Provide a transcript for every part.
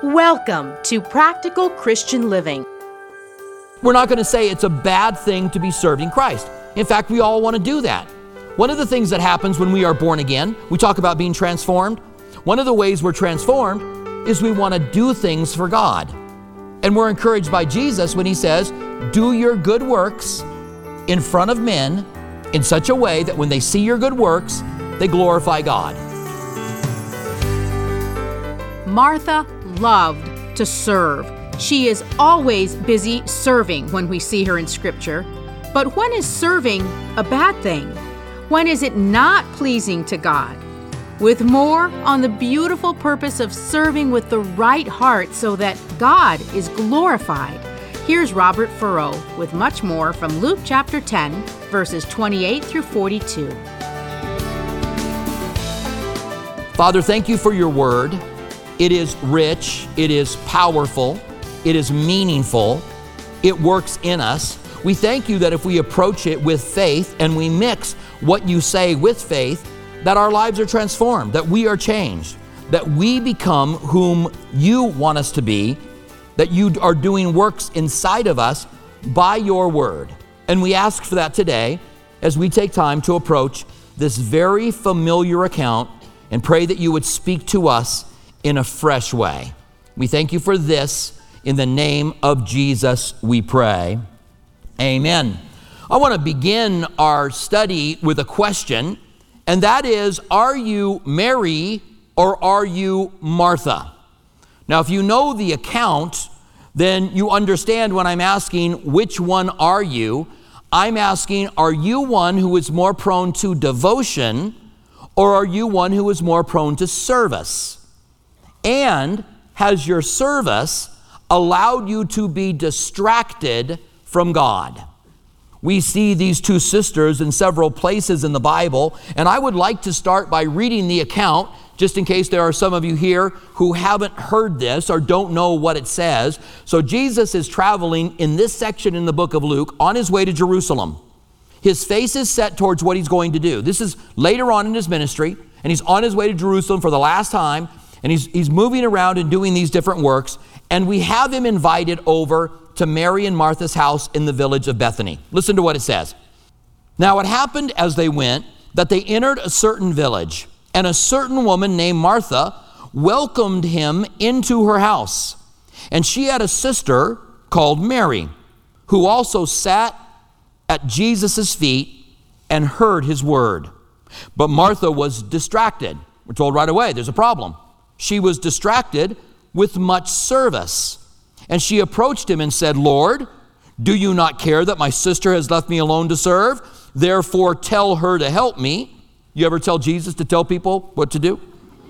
Welcome to Practical Christian Living. We're not going to say it's a bad thing to be serving Christ. In fact, we all want to do that. One of the things that happens when we are born again, we talk about being transformed. One of the ways we're transformed is we want to do things for God. And we're encouraged by Jesus when he says, do your good works in front of men in such a way that when they see your good works, they glorify God. Martha loved to serve. She is always busy serving when we see her in Scripture. But when is serving a bad thing? When is it not pleasing to God? With more on the beautiful purpose of serving with the right heart so that God is glorified, here's Robert Furrow with much more from Luke chapter 10, verses 28 through 42. Father, thank you for your word. It is rich, it is powerful, it is meaningful, it works in us. We thank you that if we approach it with faith and we mix what you say with faith, that our lives are transformed, that we are changed, that we become whom you want us to be, that you are doing works inside of us by your word. And we ask for that today as we take time to approach this very familiar account and pray that you would speak to us in a fresh way. We thank you for this. In the name of Jesus, we pray. Amen. I want to begin our study with a question, and that is, are you Mary or are you Martha? Now, if you know the account, then you understand when I'm asking, which one are you? I'm asking, are you one who is more prone to devotion, or are you one who is more prone to service? And has your service allowed you to be distracted from God? We see these two sisters in several places in the Bible, and I would like to start by reading the account, just in case there are some of you here who haven't heard this or don't know what it says. So Jesus is traveling in this section in the book of Luke on his way to Jerusalem. His face is set towards what he's going to do. This is later on in his ministry, and he's on his way to Jerusalem for the last time, and he's moving around and doing these different works, and we have him invited over to Mary and Martha's house in the village of Bethany. Listen to what it says. Now it happened as they went that they entered a certain village, and a certain woman named Martha welcomed him into her house. And she had a sister called Mary, who also sat at Jesus' feet and heard his word. But Martha was distracted. We're told right away, there's a problem. She was distracted with much service. And she approached him and said, Lord, do you not care that my sister has left me alone to serve? Therefore, tell her to help me. You ever tell Jesus to tell people what to do?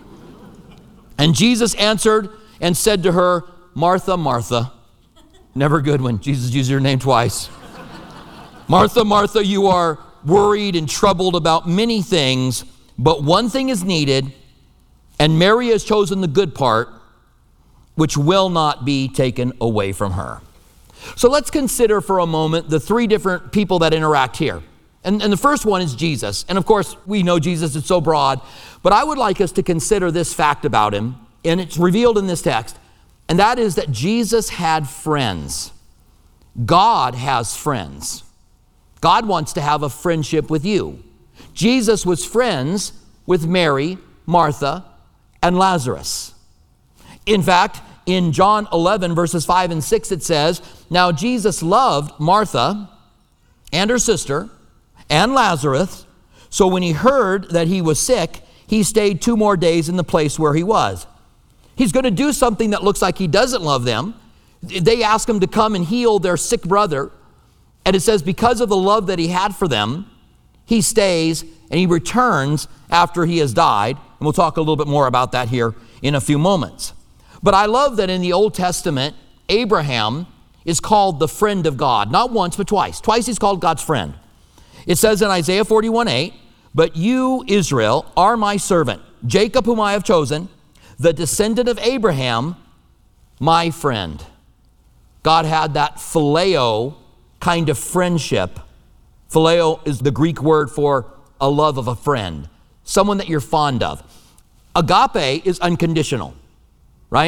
And Jesus answered and said to her, Martha, Martha. Never good when Jesus uses your name twice. Martha, Martha, you are worried and troubled about many things, but one thing is needed, and Mary has chosen the good part, which will not be taken away from her. So let's consider for a moment the three different people that interact here. And the first one is Jesus. And of course, we know Jesus is so broad, but I would like us to consider this fact about him, and it's revealed in this text, and that is that Jesus had friends. God has friends. God wants to have a friendship with you. Jesus was friends with Mary, Martha, and Lazarus. In fact, in John 11, verses 5 and 6, it says, now Jesus loved Martha and her sister and Lazarus, so when he heard that he was sick, he stayed 2 more days in the place where he was. He's going to do something that looks like he doesn't love them. They ask him to come and heal their sick brother, and it says because of the love that he had for them, he stays and he returns after he has died. And we'll talk a little bit more about that here in a few moments. But I love that in the Old Testament, Abraham is called the friend of God. Not once, but twice. Twice he's called God's friend. It says in Isaiah 41:8, but you, Israel, are my servant, Jacob whom I have chosen, the descendant of Abraham, my friend. God had that phileo kind of friendship. Phileo is the Greek word for a love of a friend, someone that you're fond of. Agape is unconditional, right?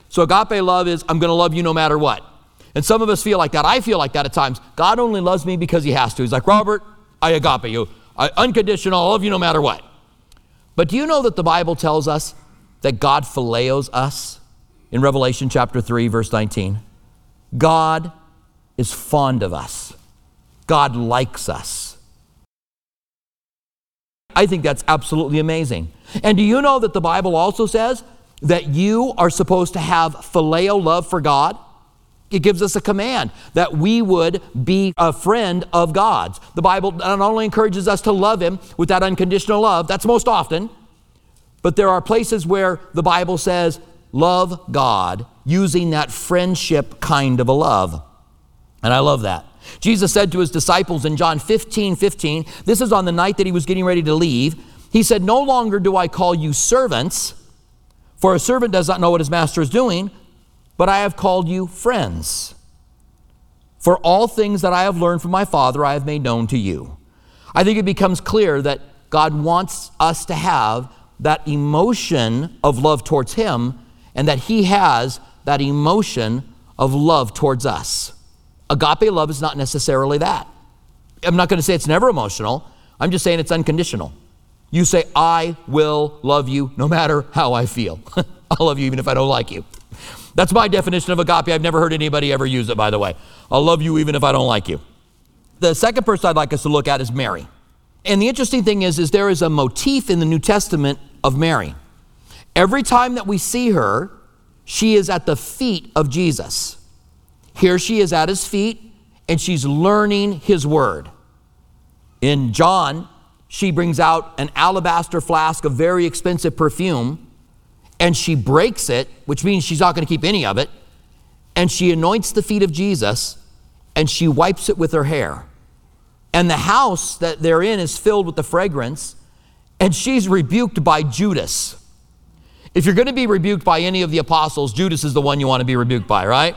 So agape love is, I'm going to love you no matter what. And some of us feel like that. I feel like that at times. God only loves me because he has to. He's like, Robert, I agape you. Unconditional, I love you no matter what. But do you know that the Bible tells us that God phileos us in Revelation chapter 3, verse 19? God is fond of us. God likes us. I think that's absolutely amazing. And do you know that the Bible also says that you are supposed to have phileo love for God? It gives us a command that we would be a friend of God's. The Bible not only encourages us to love him with that unconditional love, that's most often, but there are places where the Bible says, love God, using that friendship kind of a love. And I love that. Jesus said to his disciples in John 15:15, this is on the night that he was getting ready to leave. He said, no longer do I call you servants, for a servant does not know what his master is doing, but I have called you friends. For all things that I have learned from my Father, I have made known to you. I think it becomes clear that God wants us to have that emotion of love towards him, and that he has that emotion of love towards us. Agape love is not necessarily that. I'm not going to say it's never emotional. I'm just saying it's unconditional. You say, I will love you no matter how I feel. I'll love you even if I don't like you. That's my definition of agape. I've never heard anybody ever use it, by the way. I'll love you even if I don't like you. The second person I'd like us to look at is Mary. And the interesting thing is there is a motif in the New Testament of Mary. Every time that we see her, she is at the feet of Jesus. Here she is at his feet, and she's learning his word. In John, she brings out an alabaster flask of very expensive perfume, and she breaks it, which means she's not going to keep any of it, and she anoints the feet of Jesus, and she wipes it with her hair. And the house that they're in is filled with the fragrance, and she's rebuked by Judas. If you're going to be rebuked by any of the apostles, Judas is the one you want to be rebuked by, right?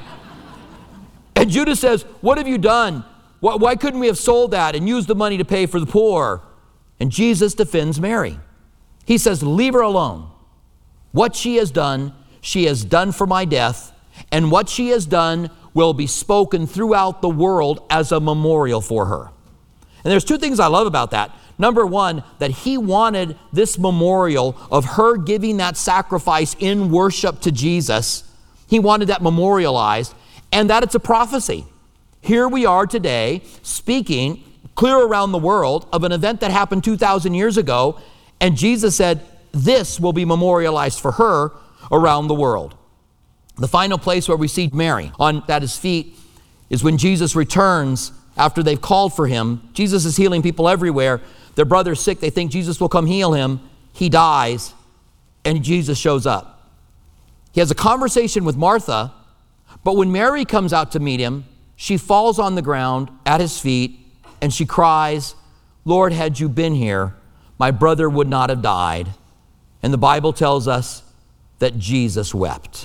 And Judas says, what have you done? Why couldn't we have sold that and used the money to pay for the poor? And Jesus defends Mary. He says, leave her alone. What she has done for my death, and what she has done will be spoken throughout the world as a memorial for her. And there's two things I love about that. Number one, that he wanted this memorial of her giving that sacrifice in worship to Jesus. He wanted that memorialized, and that it's a prophecy. Here we are today speaking clear around the world of an event that happened 2,000 years ago, and Jesus said, this will be memorialized for her around the world. The final place where we see Mary at his feet is when Jesus returns after they've called for him. Jesus is healing people everywhere. Their brother's sick. They think Jesus will come heal him. He dies, and Jesus shows up. He has a conversation with Martha, but when Mary comes out to meet him, she falls on the ground at his feet, and she cries, Lord, had you been here, my brother would not have died. And the Bible tells us that Jesus wept.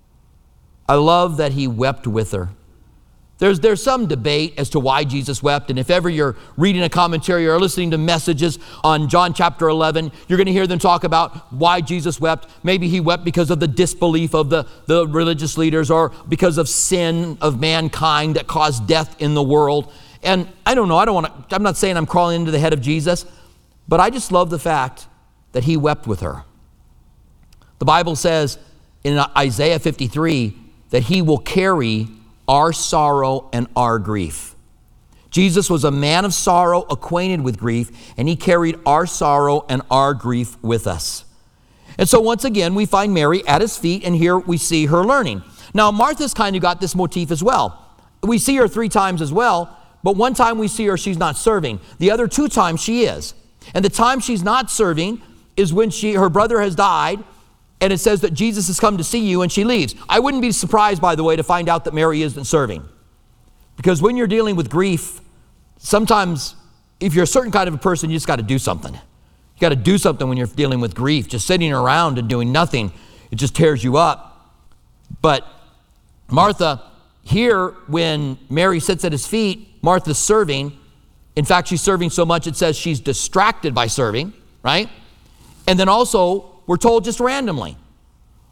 I love that he wept with her. There's some debate as to why Jesus wept, and if ever you're reading a commentary or listening to messages on John chapter 11, you're going to hear them talk about why Jesus wept. Maybe he wept because of the disbelief of the religious leaders, or because of sin of mankind that caused death in the world. And I don't know, I'm not saying I'm crawling into the head of Jesus, but I just love the fact that he wept with her. The Bible says in Isaiah 53 that he will carry our sorrow and our grief. Jesus was a man of sorrow, acquainted with grief, and he carried our sorrow and our grief with us. And so once again, we find Mary at his feet, and here we see her learning. Now, Martha's kind of got this motif as well. We see her 3 times as well, but one time we see her, she's not serving. The other 2 times she is. And the time she's not serving is when her brother has died, and it says that Jesus has come to see you, and she leaves. I wouldn't be surprised, by the way, to find out that Mary isn't serving. Because when you're dealing with grief, sometimes if you're a certain kind of a person, you just got to do something. You got to do something when you're dealing with grief. Just sitting around and doing nothing, it just tears you up. But Martha, here when Mary sits at his feet, Martha's serving. In fact, she's serving so much it says she's distracted by serving, right? And then also, we're told just randomly.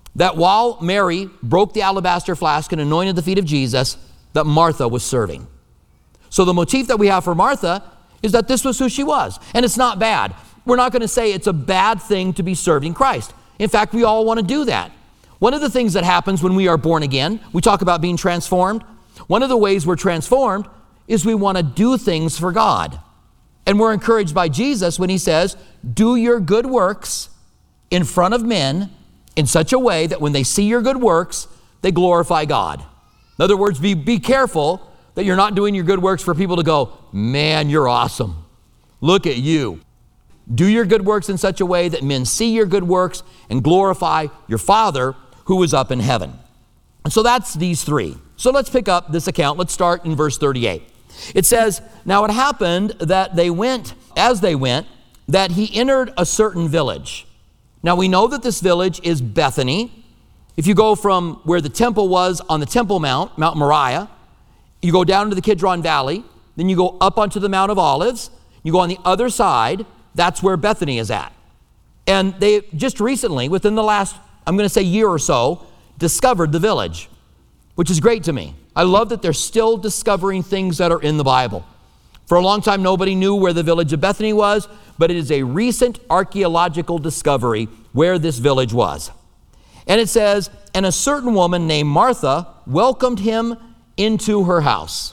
that while Mary broke the alabaster flask and anointed the feet of Jesus, that Martha was serving. So the motif that we have for Martha is that this was who she was. And it's not bad. We're not going to say it's a bad thing to be serving Christ. In fact, we all want to do that. One of the things that happens when we are born again, we talk about being transformed. One of the ways we're transformed is we want to do things for God. And we're encouraged by Jesus when he says, do your good works in front of men in such a way that when they see your good works, they glorify God. In other words, be careful that you're not doing your good works for people to go, man, you're awesome. Look at you. Do your good works in such a way that men see your good works and glorify your Father who is up in heaven. And so that's these three. So let's pick up this account. Let's start in verse 38. It says, now it happened that as they went, that he entered a certain village. Now we know that this village is Bethany. If you go from where the temple was on the Temple Mount, Mount Moriah, you go down to the Kidron Valley, then you go up onto the Mount of Olives, you go on the other side, that's where Bethany is at. And they just recently, within the last, I'm going to say year or so, discovered the village, which is great to me. I love that they're still discovering things that are in the Bible. For a long time, nobody knew where the village of Bethany was, but it is a recent archaeological discovery where this village was. And it says, and a certain woman named Martha welcomed him into her house.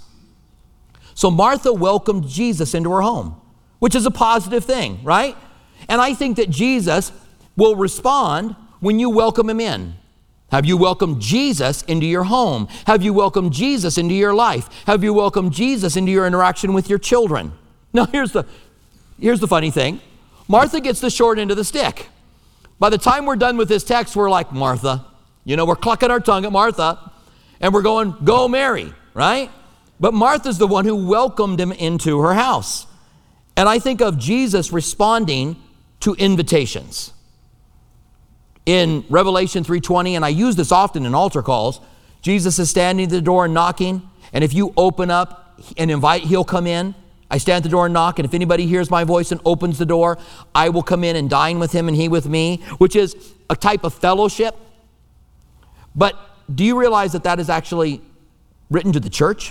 So Martha welcomed Jesus into her home, which is a positive thing, right? And I think that Jesus will respond when you welcome him in. Have you welcomed Jesus into your home? Have you welcomed Jesus into your life? Have you welcomed Jesus into your interaction with your children? Now here's the funny thing. Martha gets the short end of the stick. By the time we're done with this text, we're like, Martha. We're clucking our tongue at Martha, and we're going, go Mary, right? But Martha's the one who welcomed him into her house. And I think of Jesus responding to invitations. In Revelation 3:20, and I use this often in altar calls, Jesus is standing at the door and knocking, and if you open up and invite, he'll come in. I stand at the door and knock, and if anybody hears my voice and opens the door, I will come in and dine with him and he with me, which is a type of fellowship. But do you realize that that is actually written to the church?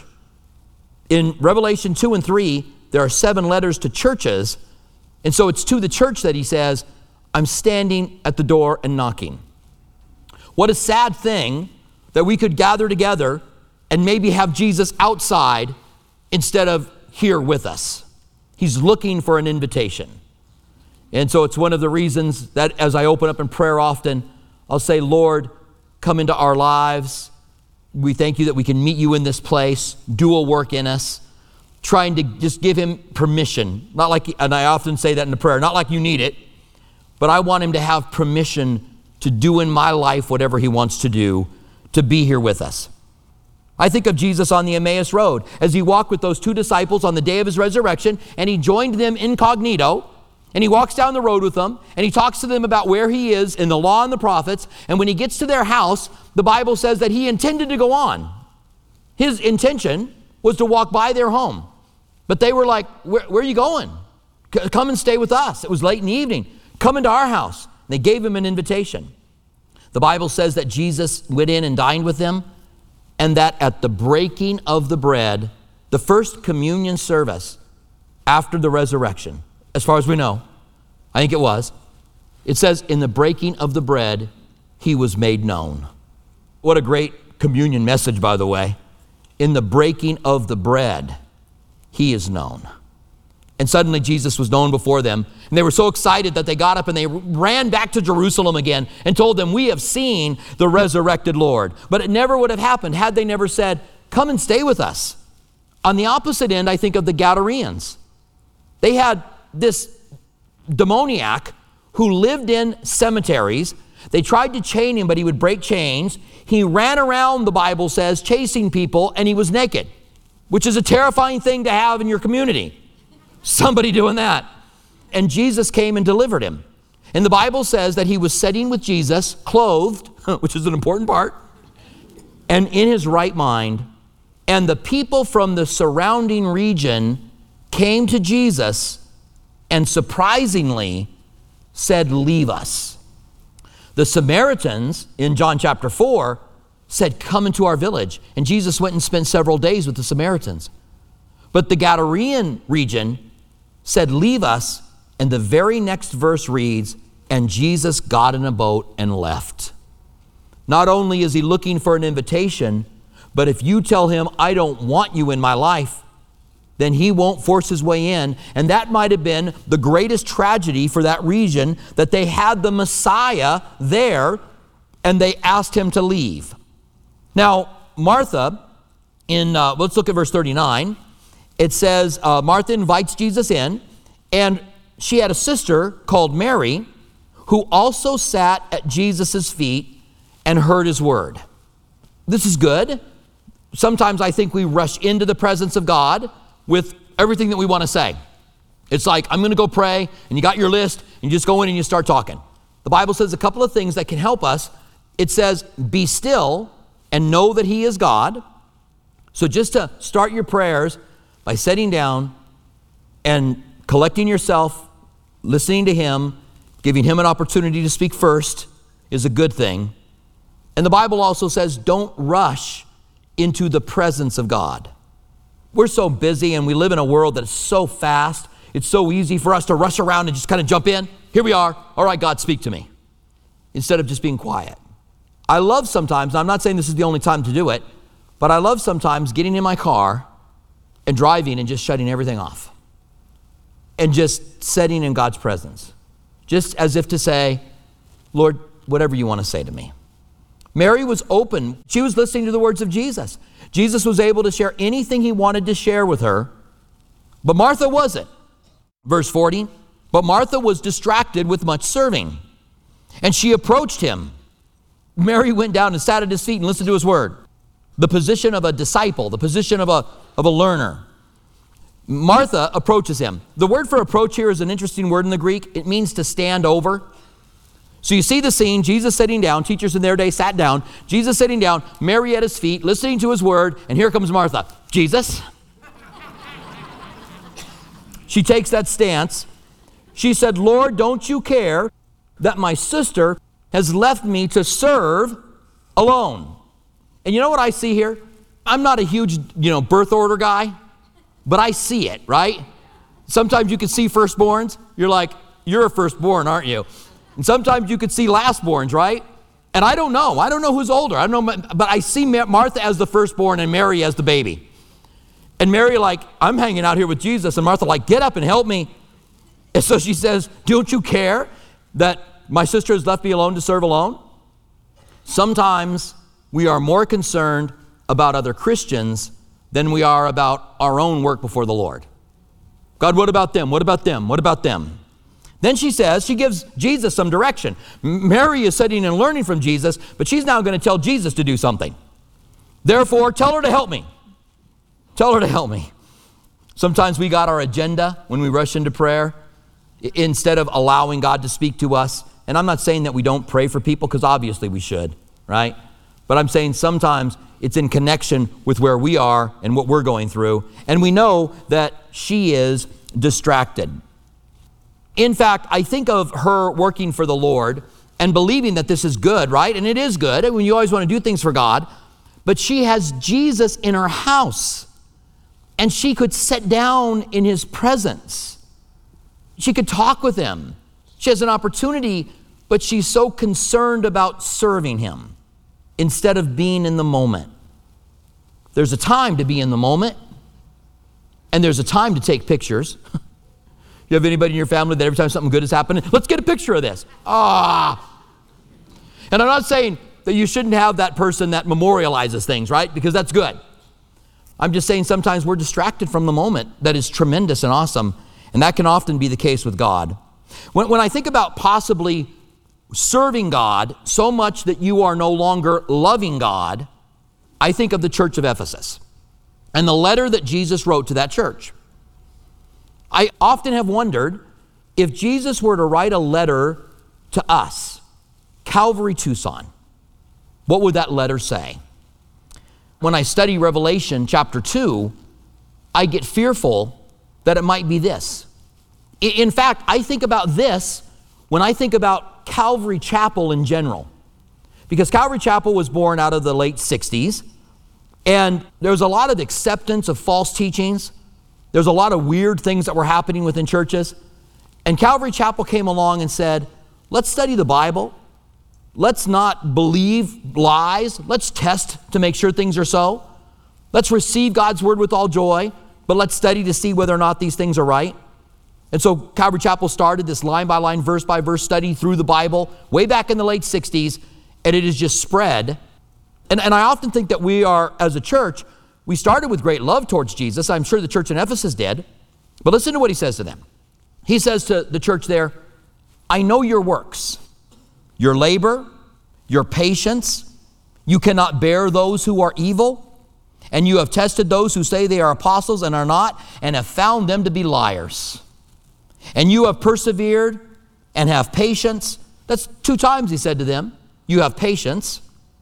In Revelation 2 and 3, there are 7 letters to churches, and so it's to the church that he says, I'm standing at the door and knocking. What a sad thing that we could gather together and maybe have Jesus outside instead of here with us. He's looking for an invitation. And so it's one of the reasons that as I open up in prayer often, I'll say, Lord, come into our lives. We thank you that we can meet you in this place, do a work in us, trying to just give him permission. Not like, and I often say that in the prayer, not like you need it, but I want him to have permission to do in my life whatever he wants to do, to be here with us. I think of Jesus on the Emmaus Road as he walked with those 2 disciples on the day of his resurrection, and he joined them incognito, and he walks down the road with them, and he talks to them about where he is in the law and the prophets, and when he gets to their house, the Bible says that he intended to go on. His intention was to walk by their home, but they were like, where are you going? Come and stay with us. It was late in the evening. Come into our house. They gave him an invitation. The Bible says that Jesus went in and dined with them, and that at the breaking of the bread, the first communion service after the resurrection, as far as we know, I think it says in the breaking of the bread, he was made known. What a great communion message, by the way. In the breaking of the bread, he is known. And suddenly Jesus was known before them. And they were so excited that they got up and they ran back to Jerusalem again and told them, we have seen the resurrected Lord. But it never would have happened had they never said, come and stay with us. On the opposite end, I think of the Gadareans. They had this demoniac who lived in cemeteries. They tried to chain him, but he would break chains. He ran around, the Bible says, chasing people, and he was naked, which is a terrifying thing to have in your community. Somebody doing that. And Jesus came and delivered him. And the Bible says that he was sitting with Jesus, clothed, which is an important part, and in his right mind. And the people from the surrounding region came to Jesus and surprisingly said, leave us. The Samaritans in John chapter 4 said, come into our village. And Jesus went and spent several days with the Samaritans. But the Gadarean region said, leave us. And the very next verse reads, and Jesus got in a boat and left. Not only is he looking for an invitation, but if you tell him, I don't want you in my life, then he won't force his way in. And that might have been the greatest tragedy for that region, that they had the Messiah there and they asked him to leave. Now, Martha, let's look at verse 39. It says, Martha invites Jesus in, and she had a sister called Mary, who also sat at Jesus' feet and heard his word. This is good. Sometimes I think we rush into the presence of God with everything that we want to say. It's like, I'm going to go pray, and you got your list, and you just go in and you start talking. The Bible says a couple of things that can help us. It says, be still and know that he is God. So just to start your prayers by sitting down and collecting yourself, listening to him, giving him an opportunity to speak first is a good thing. And the Bible also says, don't rush into the presence of God. We're so busy and we live in a world that is so fast. It's so easy for us to rush around and just kind of jump in. Here we are. All right, God, speak to me. Instead of just being quiet. I love sometimes, and I'm not saying this is the only time to do it, but I love sometimes getting in my car and driving and just shutting everything off. And just sitting in God's presence. Just as if to say, Lord, whatever you want to say to me. Mary was open. She was listening to the words of Jesus. Jesus was able to share anything he wanted to share with her, but Martha wasn't. Verse 40, but Martha was distracted with much serving, and she approached him. Mary went down and sat at his feet and listened to his word. The position of a disciple, the position of a learner. Martha approaches him. The word for approach here is an interesting word in the Greek. It means to stand over. So you see the scene, Jesus sitting down, teachers in their day sat down, Jesus sitting down, Mary at his feet, listening to his word, and here comes Martha. Jesus? She takes that stance. She said, Lord, don't you care that my sister has left me to serve alone? And you know what I see here? I'm not a huge, birth order guy, but I see it, right? Sometimes you can see firstborns. You're like, you're a firstborn, aren't you? And sometimes you could see lastborns, right? And I don't know. I don't know who's older. I don't know, but I see Martha as the firstborn and Mary as the baby. And Mary like, I'm hanging out here with Jesus. And Martha like, get up and help me. And so she says, don't you care that my sister has left me alone to serve alone? Sometimes we are more concerned about other Christians than we are about our own work before the Lord. God, what about them? What about them? What about them? Then she gives Jesus some direction. Mary is sitting and learning from Jesus, but she's now going to tell Jesus to do something. Therefore, tell her to help me. Tell her to help me. Sometimes we got our agenda when we rush into prayer instead of allowing God to speak to us. And I'm not saying that we don't pray for people, because obviously we should, right? But I'm saying sometimes it's in connection with where we are and what we're going through. And we know that she is distracted. In fact, I think of her working for the Lord and believing that this is good, right? And it is good when you always want to do things for God. But she has Jesus in her house, and she could sit down in his presence. She could talk with him. She has an opportunity, but she's so concerned about serving him instead of being in the moment. There's a time to be in the moment, and there's a time to take pictures. You have anybody in your family that every time something good is happening, let's get a picture of this. And I'm not saying that you shouldn't have that person that memorializes things, right? Because that's good. I'm just saying sometimes we're distracted from the moment that is tremendous and awesome, and that can often be the case with God. When I think about possibly serving God so much that you are no longer loving God, I think of the church of Ephesus and the letter that Jesus wrote to that church. I often have wondered if Jesus were to write a letter to us, Calvary Tucson, what would that letter say? When I study Revelation chapter 2, I get fearful that it might be this. In fact, I think about this when I think about Calvary Chapel in general, because Calvary Chapel was born out of the late 60s, and there was a lot of acceptance of false teachings. There's a lot of weird things that were happening within churches. And Calvary Chapel came along and said, let's study the Bible. Let's not believe lies. Let's test to make sure things are so. Let's receive God's word with all joy, but let's study to see whether or not these things are right. And so Calvary Chapel started this line-by-line, verse-by-verse study through the Bible way back in the late 60s, and it has just spread. And I often think that we are, as a church, we started with great love towards Jesus. I'm sure the church in Ephesus did. But listen to what he says to them. He says to the church there, I know your works, your labor, your patience. You cannot bear those who are evil. And you have tested those who say they are apostles and are not, and have found them to be liars. And you have persevered and have patience. That's 2 times he said to them, you have patience.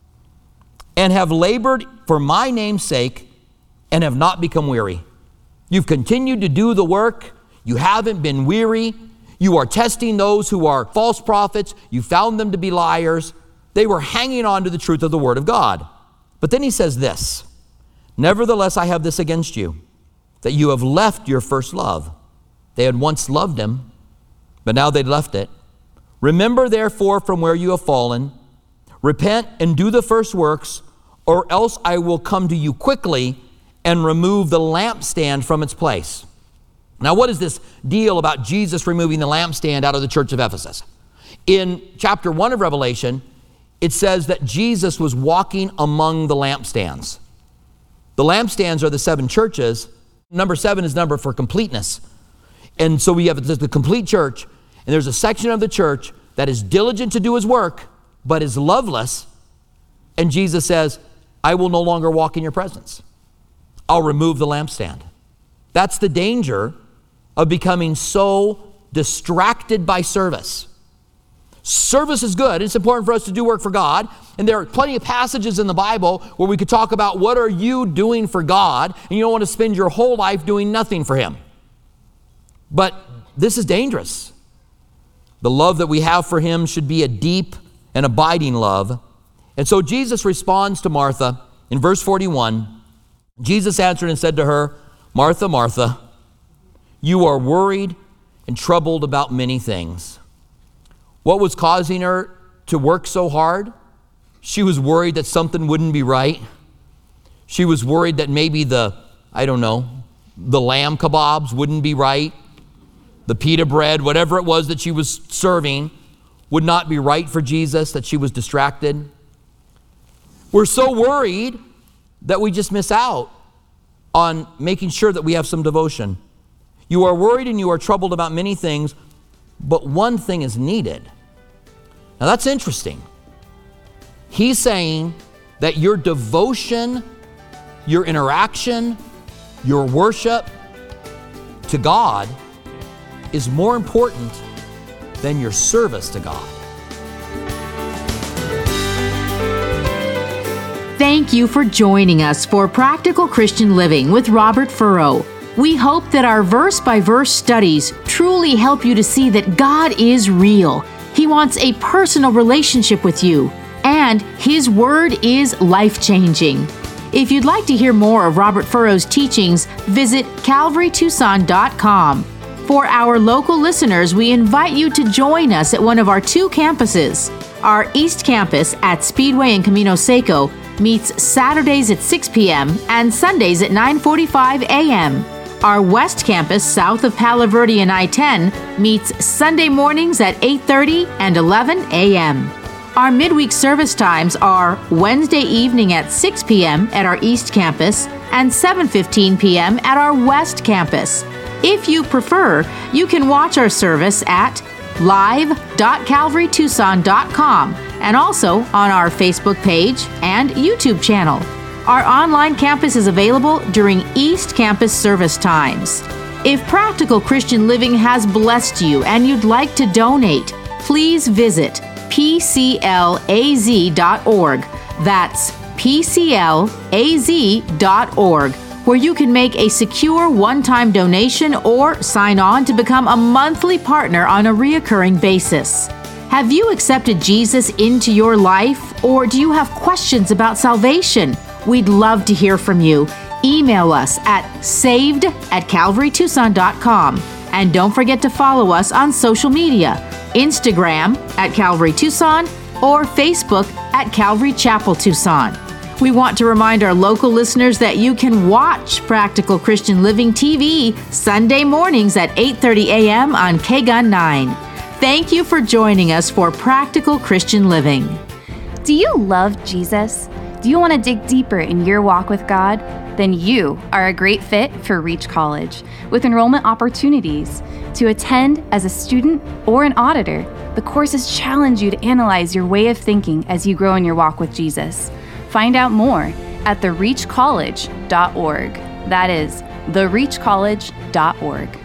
And have labored for my name's sake, and have not become weary. You've continued to do the work. You haven't been weary. You are testing those who are false prophets. You found them to be liars. They were hanging on to the truth of the Word of God. But then he says this, nevertheless, I have this against you, that you have left your first love. They had once loved him, but now they'd left it. Remember, therefore, from where you have fallen. Repent and do the first works, or else I will come to you quickly and remove the lampstand from its place. Now, what is this deal about Jesus removing the lampstand out of the church of Ephesus? In chapter 1 of Revelation, it says that Jesus was walking among the lampstands. The lampstands are the 7 churches. Number 7 is number for completeness. And so we have the complete church, and there's a section of the church that is diligent to do his work, but is loveless. And Jesus says, I will no longer walk in your presence. I'll remove the lampstand. That's the danger of becoming so distracted by service. Service is good. It's important for us to do work for God. And there are plenty of passages in the Bible where we could talk about what are you doing for God, and you don't want to spend your whole life doing nothing for him. But this is dangerous. The love that we have for him should be a deep and abiding love. And so Jesus responds to Martha in verse 41. Jesus answered and said to her, Martha, Martha, you are worried and troubled about many things. What was causing her to work so hard? She was worried that something wouldn't be right. She was worried that maybe the lamb kebabs wouldn't be right. The pita bread, whatever it was that she was serving, would not be right for Jesus, that she was distracted. We're so worried that we just miss out on making sure that we have some devotion. You are worried and you are troubled about many things, but one thing is needed. Now that's interesting. He's saying that your devotion, your interaction, your worship to God is more important than your service to God. Thank you for joining us for Practical Christian Living with Robert Furrow. We hope that our verse-by-verse studies truly help you to see that God is real. He wants a personal relationship with you, and His Word is life-changing. If you'd like to hear more of Robert Furrow's teachings, visit CalvaryTucson.com. For our local listeners, we invite you to join us at one of our 2 campuses. Our East Campus at Speedway and Camino Seco meets Saturdays at 6 p.m. and Sundays at 9:45 a.m. Our West Campus south of Palo Verde and I-10 meets Sunday mornings at 8:30 and 11 a.m. Our midweek service times are Wednesday evening at 6 p.m. at our East Campus and 7:15 p.m. at our West Campus. If you prefer, you can watch our service at live.calvarytucson.com and also on our Facebook page and YouTube channel. Our online campus is available during East Campus service times. If Practical Christian Living has blessed you and you'd like to donate, please visit pclaz.org. That's pclaz.org. where you can make a secure one-time donation or sign on to become a monthly partner on a reoccurring basis. Have you accepted Jesus into your life, or do you have questions about salvation? We'd love to hear from you. Email us at saved@calvarytucson.com. And don't forget to follow us on social media, Instagram at Calvary Tucson or Facebook at Calvary Chapel Tucson. We want to remind our local listeners that you can watch Practical Christian Living TV Sunday mornings at 8:30 a.m. on KGUN 9. Thank you for joining us for Practical Christian Living. Do you love Jesus? Do you want to dig deeper in your walk with God? Then you are a great fit for Reach College, with enrollment opportunities. To attend as a student or an auditor, the courses challenge you to analyze your way of thinking as you grow in your walk with Jesus. Find out more at thereachcollege.org. That is, thereachcollege.org.